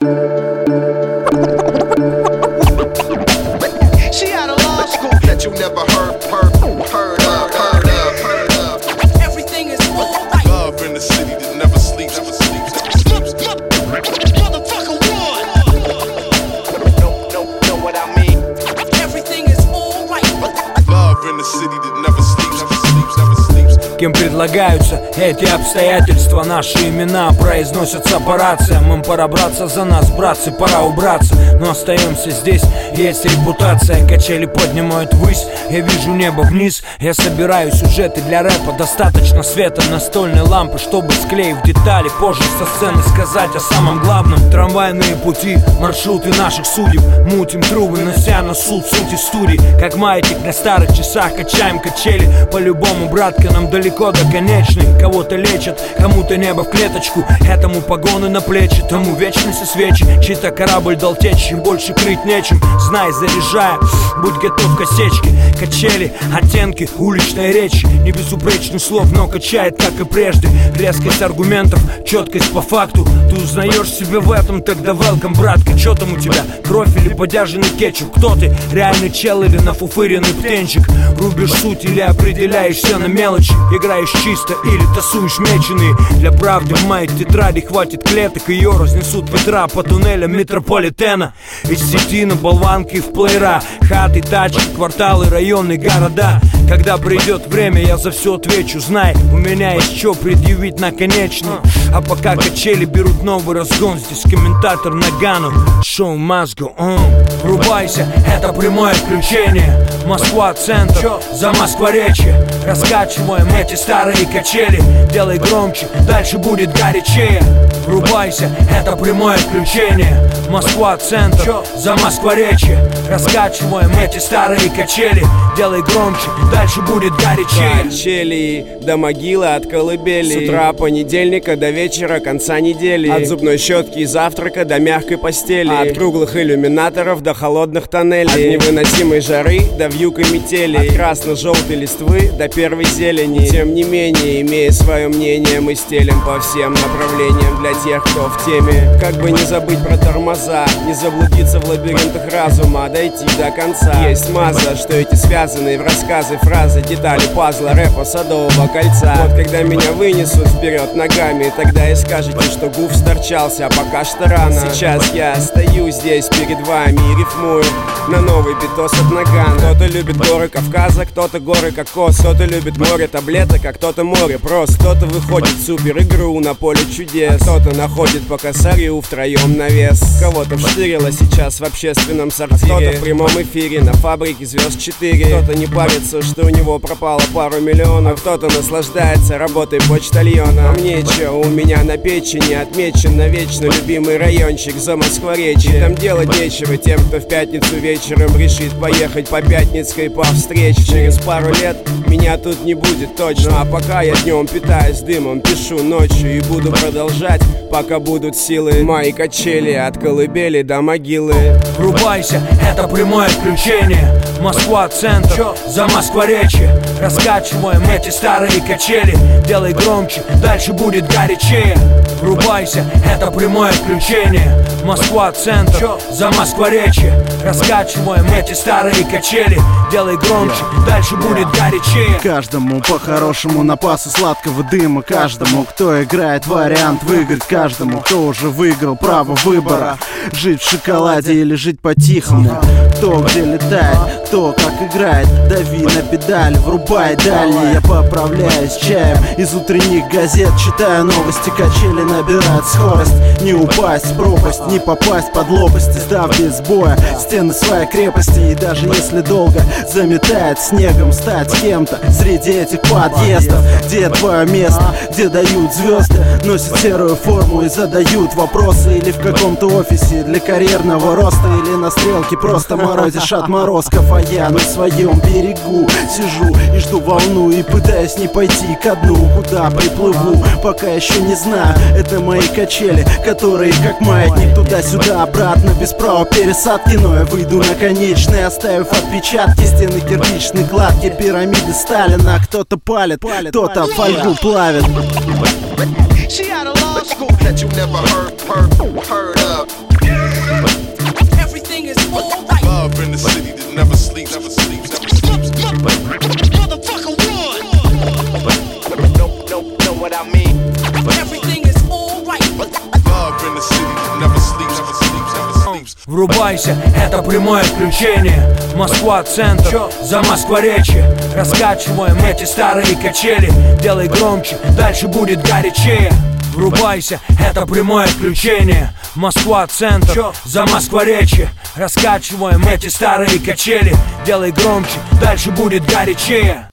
She out of law school that you never heard of. Everything is alright. Love in the city that never sleeps. Motherfucker one. Know what I mean? Everything is alright. Love in the city that never sleeps. Кем предлагаются эти обстоятельства? Наши имена произносятся по рациям. Им пора браться за нас, братцы, пора убраться. Но остаемся здесь, есть репутация. Качели поднимают ввысь, я вижу небо вниз. Я собираю сюжеты для рэпа. Достаточно света настольной лампы, чтобы, склеив детали, позже со сцены сказать о самом главном. Трамвайные пути, маршруты наших судеб. Мутим трубы, нося на суд сути студий. Как маятник на старых часах, качаем качели. По-любому, братка, нам далеко до конечной. Кого-то лечат, кому-то небо в клеточку. Этому погоны на плечи, тому вечности свечи. Чей-то корабль дал течь, им больше крыть нечем. Знай, заряжая, будь готов к осечке. Качели, оттенки уличной речи. Не безупречных слов, но качает, как и прежде. Резкость аргументов, четкость по факту. Ты узнаешь себя в этом, тогда welcome, братка. Чё там у тебя, кровь или подержанный кетчуп? Кто ты, реальный чел или нафуфыренный птенчик? Рубишь суть или определяешься на мелочи? Играешь чисто или тасуешь меченые? Для правды в моей тетради хватит клеток. Ее разнесут ветра по туннелям метрополитена. Из сети на болванки в плеера. Хаты, тачки, кварталы, районы, города. Когда придет время, я за все отвечу. Знай, у меня есть что предъявить наконечно. А пока качели берут новый разгон, здесь комментатор Нагану. Шоу must go on. Врубайся, это прямое включение. Москва, центр, за Москворечье. Раскачиваем эти старые качели. Делай громче, дальше будет горячее. Врубайся, это прямое включение. Москва, центр, за Москворечье. Раскачиваем эти старые качели. Делай громче, дальше будет горячее. Качели до могилы от колыбели. С утра понедельника до вечера конца недели. От зубной щетки и завтрака до мягкой постели. От круглых иллюминаторов до холодных тоннелей. От невыносимой жары до вьюг и метели. От красно-желтой листвы до первой зелени. Тем не менее, имея свое мнение, мы стелим по всем направлениям для тех, кто в теме. Как бы не забыть про тормоза, не заблудиться в лабиринтах разума, дойти до конца. Есть маза, что эти связанные в рассказы фразы, детали пазла, рэпа, садового кольца. Вот когда меня вынесут вперед ногами, тогда и скажете, что гуф сторчался, а пока что рано. Сейчас я стою здесь перед вами и рифмую на новый битос от Нагана. Кто-то любит горы Кавказа, кто-то горы Кокос. Кто-то любит море таблеток, а кто-то море прост. Кто-то выходит в супер игру на поле чудес. Кто-то находит по косарю втроем навес. Кого-то вштырило сейчас в общественном сортире. Кто-то в прямом эфире на фабрике звезд 4. Кто-то не парится, что у него пропало пару миллионов. Кто-то наслаждается работой почтальона. А мне чё, у меня на печени отмечен навечно любимый райончик за Москворечье. Там делать нечего тем, кто в пятницу вечером решит поехать по Пятницкой по встрече. Через пару лет меня тут не будет точно. А пока я днем питаюсь дымом, пишу ночью и буду продолжать, пока будут силы. Мои качели от колыбели до могилы. Врубайся, это прямое включение. Москва, центр, за Москворечье. Раскачиваем эти старые качели. Делай громче, дальше будет горячее. Врубайся, это прямое включение. Москва, центр, за Москворечье. Раскачиваем эти старые качели. Делай громче, дальше будет горячее. Каждому по-хорошему напасы сладкого дыма. Каждому, кто играет вариант выиграть. Каждому, кто уже выиграл право выбора. Жить в шоколаде или жить по-тихому. Кто где летает, кто как играет. Дави на педаль, врубай дальний. Я поправляюсь чаем из утренних газет. Читаю новости, качели набирают скорость. Не упасть в пропасть, не попасть под лопасти. Сдав без боя стены своей крепости. И даже если долго заметает снегом, стать кем-то среди этих подъездов. Где твое место, где дают звезды, носят серую форму и задают вопросы. Или в каком-то офисе для карьерного роста. Или на стрелке просто морозишь отморозков. А я на своем берегу сижу и жду волну. И пытаюсь не пойти ко дну. Куда приплыву, пока еще не знаю. Это мои качели, которые как маятник туда-сюда, обратно, без права пересадки. Но я выйду на конечный, оставив отпечатки. Стены кирпичной кладки, пирамиды Сталина. Кто-то палит, кто-то фольгу плавит. She out of law school that you never heard of. what I mean? But everything is alright. Love in the city that never sleeps, never sleeps, never sleeps. Врубайся, это прямое включение. Москва-центр, за Москворечье. Раскачиваем эти старые качели. Делай громче, дальше будет горячее. Врубайся, это прямое включение. Москва-центр, за Москворечье. Раскачиваем эти старые качели. Делай громче, дальше будет горячее.